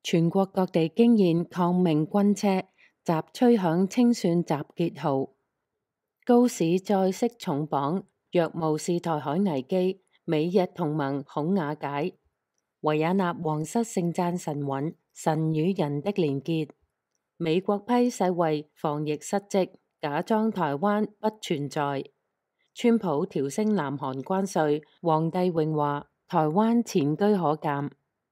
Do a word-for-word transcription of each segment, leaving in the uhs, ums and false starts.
全國各地驚現抗命軍車，習吹響清算集結號。高市再釋重磅，若無視台海危機，美日同盟恐瓦解。維也納皇室盛讚神韻，神與人的連結。美國批世衛防疫失職，假裝台灣不存在。川普調升南韓關稅，黃帝永話台灣前車可鑑。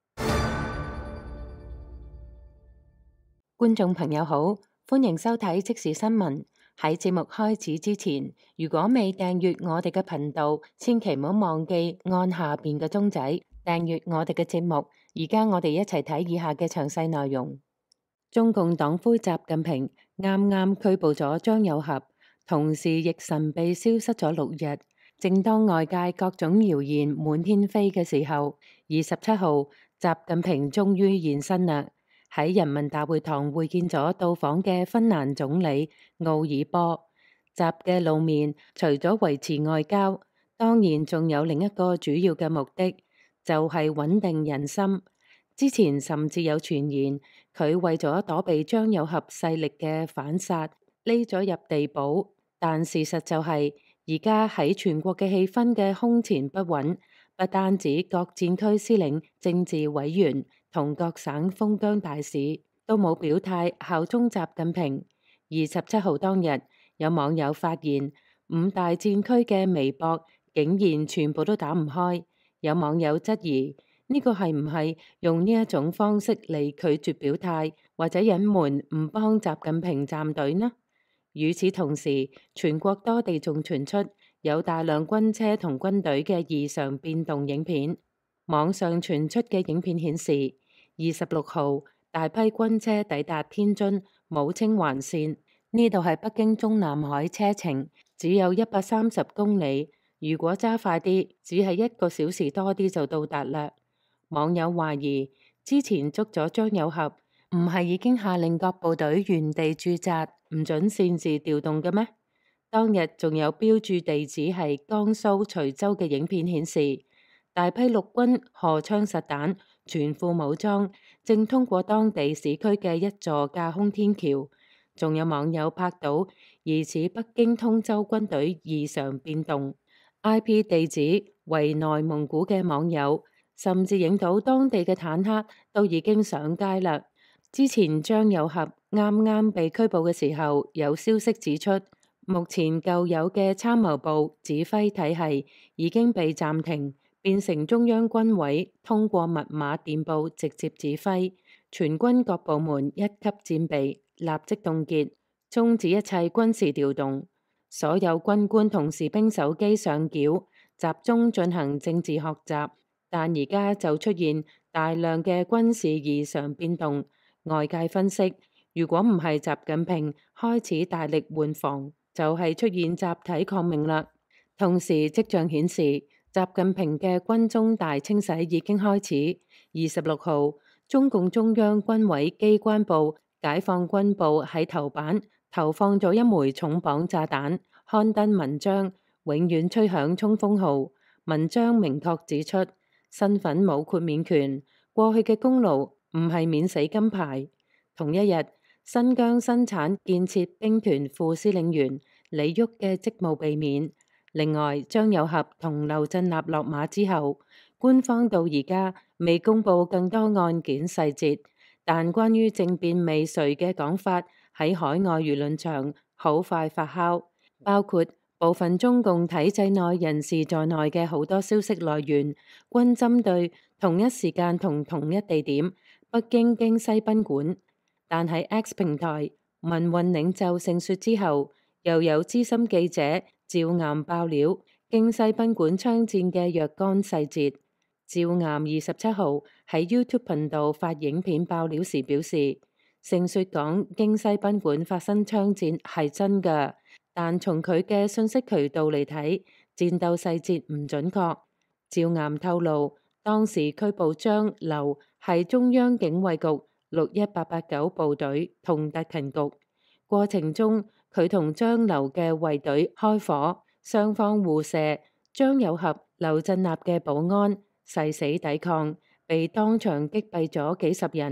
觀眾朋友好，歡迎收睇即時新聞。喺節目開始之前，如果未訂閱我哋嘅頻道，千祈唔好忘記按下邊嘅鐘仔訂閱我哋嘅節目。而家我哋一齊睇以下嘅詳細內容。中共黨魁習近平啱啱拘捕咗張友俠，同時亦神秘消失咗六日。正當外界各種謠言滿天飛嘅時候，二十七號習近平終於現身啦。喺人民大會堂會見咗到訪嘅芬蘭總理奧爾波。習嘅露面，除咗維持外交，當然仲有另一個主要嘅目的，就係穩定人心。之前甚至有傳言，佢為咗躲避張友俠勢力嘅反殺，匿咗入地堡。但事實就係，而家喺全國嘅氣氛嘅空前不穩，不單止各戰區司令、政治委員同各省封疆大使都冇表態效忠習近平。二十七號當日，有網友發現五大戰區嘅微博竟然全部都打唔開。有網友質疑呢個係唔係用呢一種方式嚟拒絕表態，或者隱瞞唔幫習近平站隊呢？與此同時，全國多地仲傳出有大量軍車同軍隊嘅異常變動影片。網上傳出嘅影片顯示，二十六號大批軍車抵達天津武清環線，呢度係北京中南海車程，只有一百三十公里。如果揸快啲，只係一個小時多啲就到達啦。網友懷疑之前捉咗張友俠，唔係已經下令各部隊原地駐紮，唔准擅自調動嘅咩？當日仲有標注地址係江蘇徐州嘅影片顯示，大批陸軍荷槍實彈、全副武裝，正通過當地市區嘅一座架空天橋。仲有網友拍到疑似北京通州軍隊異常變動。I P 地址為內蒙古嘅網友，甚至影到當地嘅坦克都已經上街啦。之前張友俠啱啱被拘捕嘅時候，有消息指出，目前舊有嘅參謀部指揮體系已經被暫停，變成中央軍委通過密碼電報直接指揮，全軍各部門一級戰備，立即凍結，終止一切軍事調動。所有軍官同士兵手機上繳，集中進行政治學習。但而家就出現大量嘅軍事異常變動。外界分析，如果唔係習近平開始大力換防，就係出現集體抗命啦。同時跡象顯示，習近平嘅軍中大清洗已經開始。二十六號，中共中央軍委機關報、解放軍報喺頭版投放咗一枚重磅炸彈，刊登文章《永遠吹響衝鋒號》。文章明確指出，身份冇豁免權，過去嘅功勞唔係免死金牌。同一日，新疆生產建設兵團副司令員李旭嘅職務被免。另外，張友俠同劉振立落馬之後，官方到而家未公布更多案件細節，但關於政變未遂嘅講法喺海外輿論場好快發酵，包括部分中共體制內人士在內嘅好多消息來源，均針對同一時間同同一地點北京京西賓館。但喺 X 平台民運領袖盛雪之後，又有資深記者趙岩爆料京西賓館槍戰嘅若干細節。趙岩二十七號喺 YouTube 頻道發影片爆料時表示，盛雪講京西賓館發生槍戰係真㗎，但從佢嘅信息渠道嚟睇，戰鬥細節唔準確。趙岩透露，當時拘捕張劉係中央警衛局六一八八九部隊同特勤局，過程中佢同張劉嘅衛隊開火，雙方互射，張友俠、劉振立嘅保安誓死抵抗，被當場擊斃咗幾十人。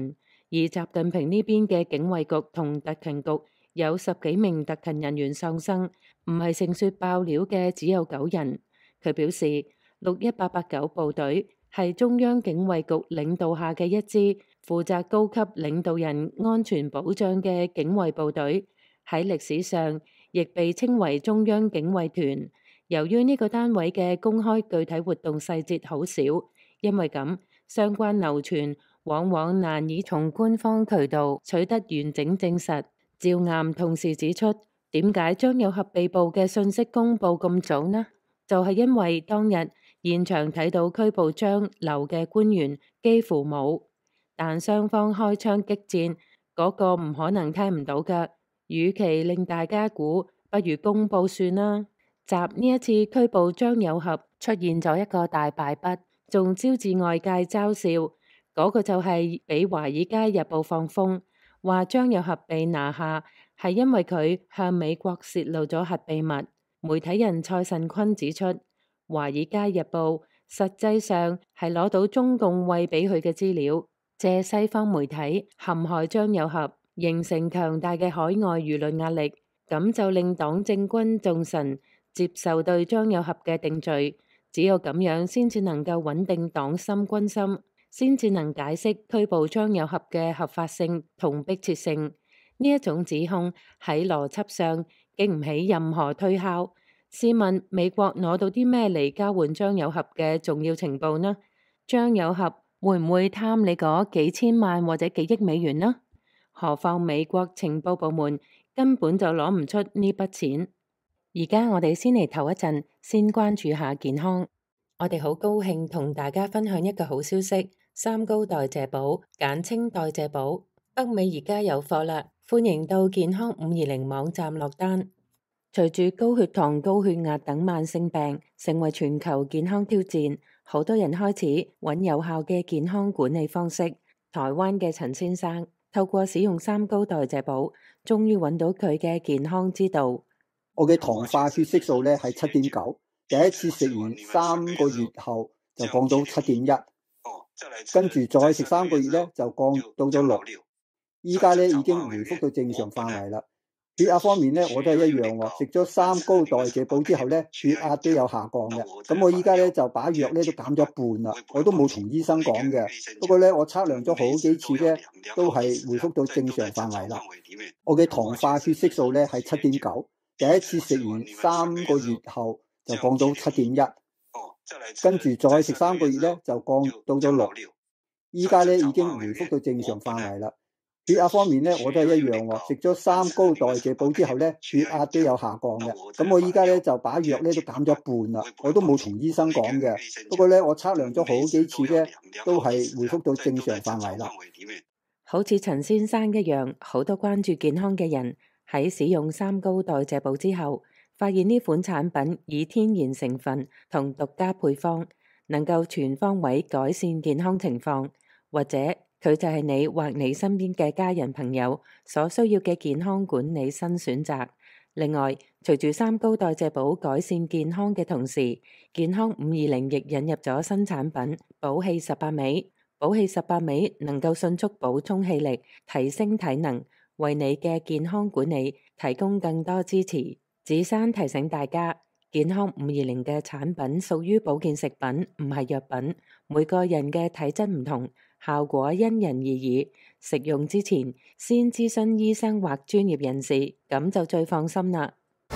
而習近平呢邊嘅警衛局同特勤局有十幾名特勤人員喪生，唔係盛雪爆料嘅只有九人。佢表示，六一八八九部隊係中央警衛局領導下嘅一支負責高級領導人安全保障嘅警衛部隊，喺歷史上亦被稱為中央警衛團。由於呢個單位嘅公開具體活動細節好少，因為咁相關流傳往往難以從官方渠道取得完整證實。趙岩同時指出，點解張有俠被捕嘅信息公佈咁早呢？就係因為當日現場睇到拘捕張劉嘅官員幾乎冇，但雙方開槍激戰，嗰個唔可能聽唔到㗎。與其令大家估，不如公佈算啦。習呢一次拘捕張有俠出現咗一個大敗筆，仲招致外界嘲笑。嗰個就係俾《華爾街日報》放風，話張有俠被拿下係因為佢向美國泄露咗核秘密。媒體人蔡慎坤指出，《華爾街日報》實際上係攞到中共餵俾佢嘅資料，借西方媒體陷害張有俠，形成強大嘅海外輿論壓力，咁就令黨政軍眾臣接受對張有俠嘅定罪，只有咁樣先至能夠穩定黨心軍心，先至能解釋拘捕張有俠嘅合法性同迫切性。呢一種指控喺邏輯上經唔起任何推敲。試問美國攞到啲咩嚟交換張有俠嘅重要情報呢？張有俠會唔會貪你嗰幾千萬或者幾億美元呢？何況美國情報部門根本就攞唔出呢筆錢。而家我哋先嚟唞一陣，先關注下健康。我哋好高興同大家分享一個好消息，三高代謝寶，簡稱代謝寶，北美而家有貨啦，歡迎到健康五二零網站落單。隨住高血糖、高血壓等慢性病成為全球健康挑戰，好多人開始揾有效嘅健康管理方式。台灣嘅陳先生透過使用三高代謝寶，終於揾到佢嘅健康之道。 我嘅糖化血色素咧係七點九，第一次食完三個月後就降到七點一，跟住再食三個月咧就降到咗六，依家咧已經回復到正常範圍啦。血壓方面咧我都係一樣喎，食咗三高代謝寶之後咧血壓都有下降嘅。咁我依家咧就把藥咧都減咗一半啦，我都冇同醫生講嘅。不過咧我測量咗好幾次咧都係回復到正常範圍啦。我嘅糖化血色素咧係七點九。第一次食完三個月後就降到七點一，跟住再食三個月咧就降到咗六，依家咧已經回復到正常範圍啦。血壓方面咧我都係一樣喎，食咗三高代謝寶之後咧血壓都有下降嘅。咁我依家咧就把藥咧都減咗一半啦，我都冇同醫生講嘅。不過咧我測量咗好幾次咧都係回復到正常範圍啦。 好似陳先生一樣，好多關注健康嘅人喺使用三高代謝寶之後，發現呢款產品以天然成分同獨家配方，能夠全方位改善健康情況，或者佢就係你或你身邊嘅家人朋友所需要嘅健康管理新選擇。另外，隨住三高代謝寶改善健康嘅同時，健康五二零亦引入咗新產品寶氣十八味。寶氣十八味能夠迅速補充氣力，提升體能，為你嘅健康管理提供更多支持。子珊提醒大家，健康五二零嘅產品屬於保健食品，唔係藥品。每個人嘅體質唔同，效果因人而異。食用之前，先諮詢醫生或專業人士，咁就最放心啦。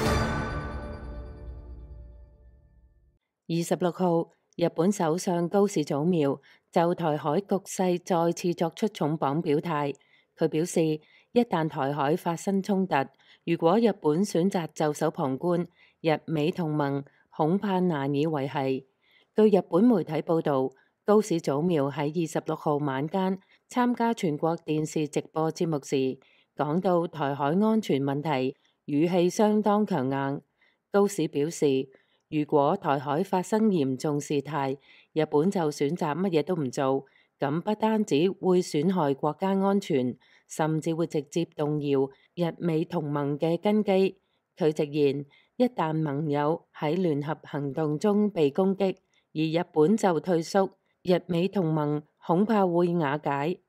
二十六號，日本首相高市早苗就台海局勢再次作出重磅表態。佢表示，一旦台海發生衝突，如果日本選擇袖手旁觀，日美同盟恐怕難以維繫。據日本媒體報導，高市早苗喺二十六號晚間參加全國電視直播節目時，講到台海安全問題，語氣相當強硬。高市表示，如果台海發生嚴重事態，日本就選擇乜嘢都唔做，咁不單止會損害國家安全，甚至會直接動搖日美同盟嘅根基。佢直言，一旦盟友喺聯合行動中被攻擊，而日本就退縮，日美同盟恐怕會瓦解。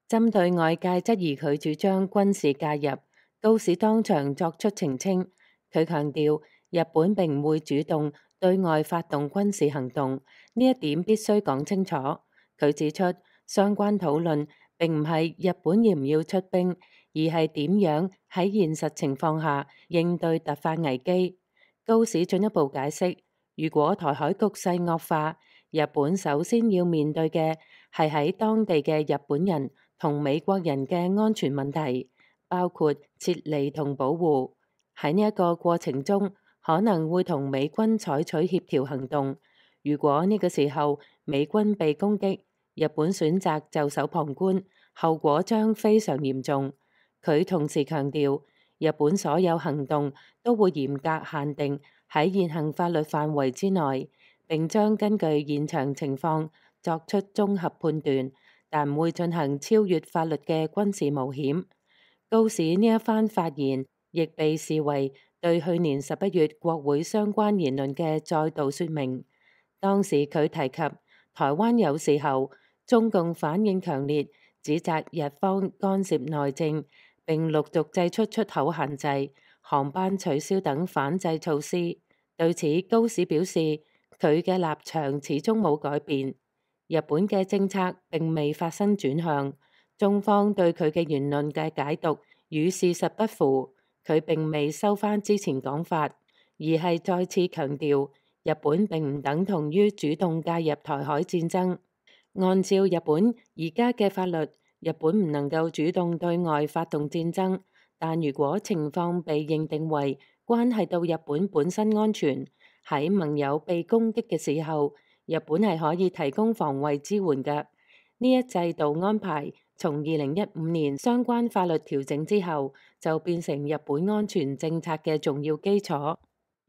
針對外界質疑佢主張軍事介入，高市當場作出澄清。佢強調，日本並唔會主動對外發動軍事行動，呢一點必須講清楚。佢指出，相關討論並唔係日本要唔要出兵，而係點樣喺現實情況下應對突發危機。高市進一步解釋，如果台海局勢惡化，日本首先要面對嘅係喺當地嘅日本人同美國人嘅安全問題，包括撤離同保護。喺呢一個過程中，可能會同美軍採取協調行動。如果呢個時候美軍被攻擊，日本選擇袖手旁觀，後果將非常嚴重。佢同時強調，日本所有行動都會嚴格限定喺現行法律範圍之內，並將根據現場情況作出綜合判斷，但唔會進行超越法律嘅軍事冒險。高市呢一番發言亦被視為對去年十一月國會相關言論嘅再度說明。當時佢提及台灣有時候中共反應強烈，指責日方干涉內政，並陸續祭出出口限制、航班取消等反制措施。對此，高市表示佢嘅立場始終冇改變，日本嘅政策並未發生轉向，中方對佢嘅言論嘅解讀與事實不符。佢並未收返之前講法，而係再次強調日本並唔等同於主動介入台海戰爭。按照日本而家嘅法律，日本唔能夠主動對外發動戰爭，但如果情況被認定為關係到日本本身安全，喺盟友被攻擊嘅時候，日本係可以提供防衛支援嘅。呢一制度安排從二零一五年相關法律調整之後，就變成日本安全政策嘅重要基礎。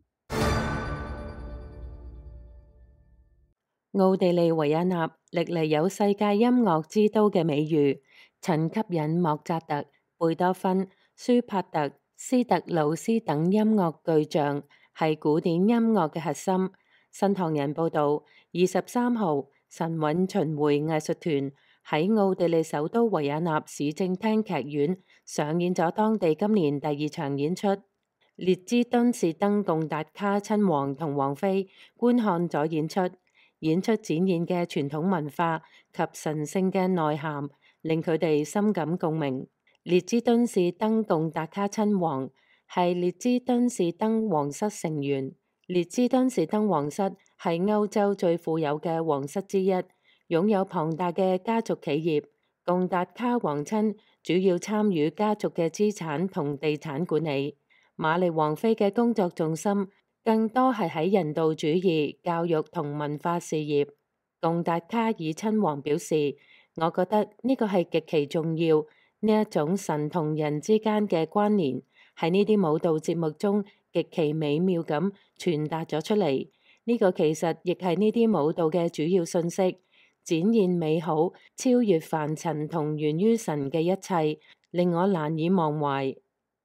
奧地利維也納歷嚟有世界音樂之都嘅美譽，曾吸引莫扎特、貝多芬、舒伯特、斯特魯斯等音樂巨匠，係古典音樂嘅核心。新唐人報道，二十三號神韻巡迴藝術團喺奧地利首都維也納市政廳劇院上演咗當地今年第二場演出。列支敦士登貢達卡親王同王妃觀看咗演出。演出展現嘅傳統文化及神聖嘅內涵，令佢哋深感共鳴。列支敦士登貢達卡親王係列支敦士登皇室成員。列支敦士登皇室係歐洲最富有嘅皇室之一，擁有龐大嘅家族企業。貢達卡皇親主要參與家族嘅資產同地產管理。瑪麗王妃嘅工作重心更多係喺人道主義、教育同文化事業。貢達卡爾親王表示：我覺得呢個係極其重要，呢一種神同人之間嘅關聯喺呢啲舞蹈節目中極其美妙咁傳達咗出嚟。呢個其實亦係呢啲舞蹈嘅主要信息，展現美好、超越凡塵同源於神嘅一切，令我難以忘懷。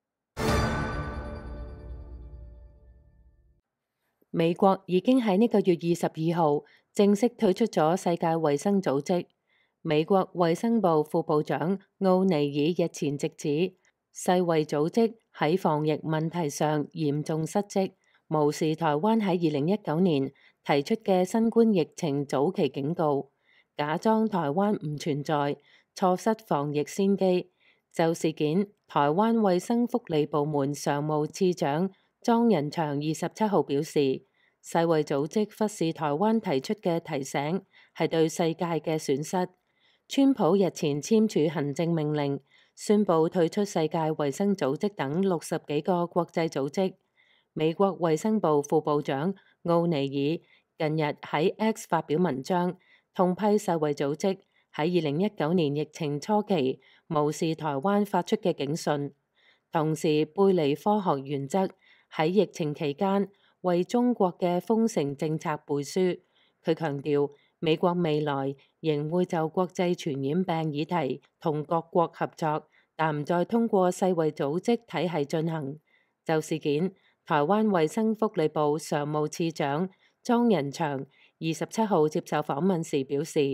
美國已經喺呢個月二十二號正式退出咗世界衛生組織。美國衛生部副部長奧尼爾日前直指，世衛組織喺防疫問題上嚴重失職，無視台灣喺二零一九年提出嘅新冠疫情早期警告，假裝台灣唔存在，錯失防疫先機。就事件，台灣衛生福利部門常務次長莊人祥二十七號表示，世衛組織忽視台灣提出嘅提醒，係對世界嘅損失。川普日前簽署行政命令，宣布退出世界衛生組織等六十幾個國際組織。美國衛生部副部長奧尼爾近日喺 X 發表文章，痛批世衛組織喺二零一九年疫情初期無視台灣發出嘅警訊，同時背離科學原則，喺疫情期間為中國嘅封城政策背書。佢強調，美國未來仍會就國際傳染病議題同各國合作，但唔再通過世衛組織體系進行。就事件，台灣衛生福利部常務次長莊人祥二十七號接受訪問時表示，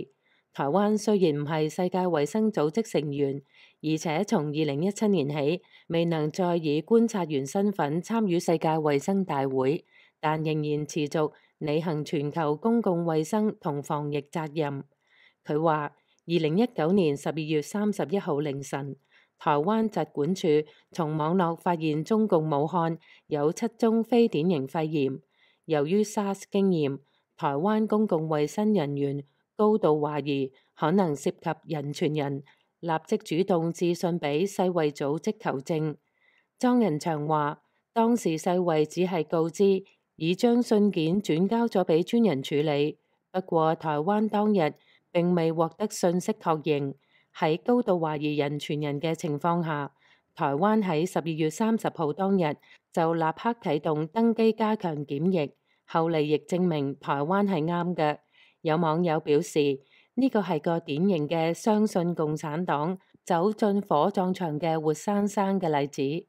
台灣雖然唔係世界衛生組織成員，而且從二零一七年起未能再以觀察員身份參與世界衛生大會，但仍然持續履行全球公共衛生同防疫責任。佢話：二零一九年十二月三十一號凌晨，台灣疾管署從網絡發現中共武漢有七宗非典型肺炎。由於 SARS 經驗，台灣公共衛生人員高度懷疑可能涉及人傳人，立即主動致信俾世衛組織求證。莊人祥話：當時世衛只係告知已將信件轉交咗俾專人處理，不過台灣當日並未獲得信息確認。喺高度懷疑人傳人嘅情況下，台灣喺十二月三十號當日就立刻啟動登機加強檢疫，後嚟亦證明台灣係啱嘅。有網友表示呢個係個典型嘅相信共產黨走進火葬場嘅活生生嘅例子。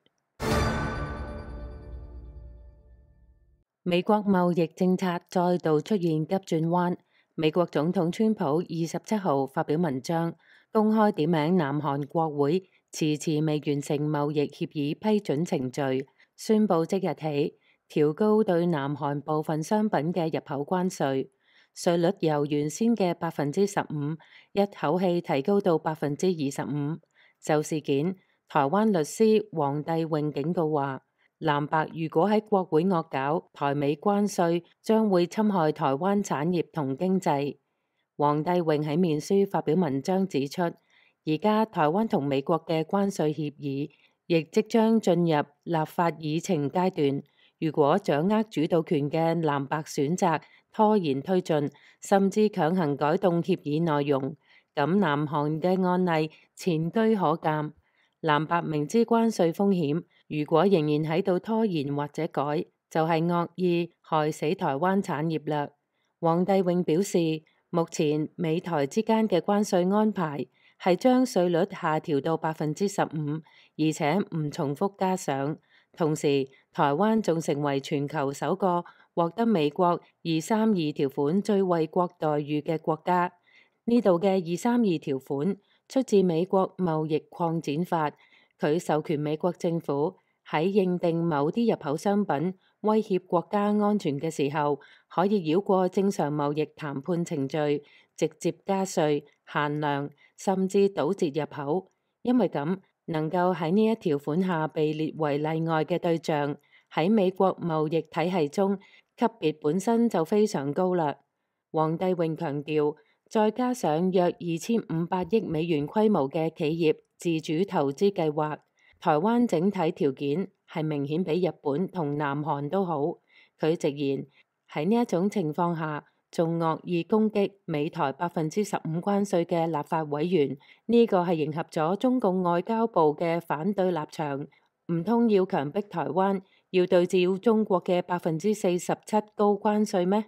美國貿易政策再度出現急轉彎，美國總統川普二十七號發表文章，公開點名南韓國會遲遲未完成貿易協議批准程序，宣布即日起調高對南韓部分商品嘅入口關稅，稅率由原先嘅百分之十五一口氣提高到百分之二十五。就事件，台灣律師黃帝穎警告話，藍白如果喺國會惡搞台美關稅，將會侵害台灣產業同經濟。黃帝穎喺面書發表文章指出，而家台灣同美國嘅關稅協議亦即將進入立法議程階段。如果掌握主導權嘅藍白選擇拖延推進，甚至強行改動協議內容，咁南韓嘅案例前車可鑑。藍白明知關稅風險，如果仍然喺度拖延或者改，就係惡意害死台灣產業啦。黃帝穎表示，目前美台之間嘅關稅安排係將稅率下調到百分之十五，而且唔重複加上。同時，台灣仲成為全球首個獲得美國二三二條款最惠國待遇嘅國家。呢度嘅二三二條款出自美國貿易擴展法，佢授權美國政府喺認定某啲入口商品威脅國家安全嘅時候，可以繞過正常貿易談判程序，直接加稅、限量，甚至堵截入口。因為咁，能夠喺呢一條款下被列為例外嘅對象，喺美國貿易體系中級別本身就非常高啦。黃帝穎強調，再加上約二千五百億美元規模嘅企業自主投資計劃，台灣整體條件係明顯比日本同南韓都好。佢直言喺呢一種情況下，仲惡意攻擊美台百分之十五關稅嘅立法委員，呢個係迎合咗中共外交部嘅反對立場。唔通要強迫台灣要對照中國嘅百分之四十七高關稅咩？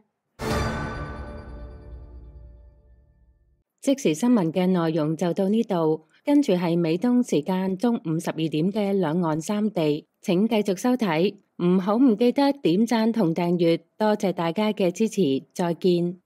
即時新聞嘅內容就到呢度，跟住係美東時間中午十二點嘅兩岸三地，請繼續收睇，唔好唔記得點讚同訂閱，多謝大家嘅支持，再見。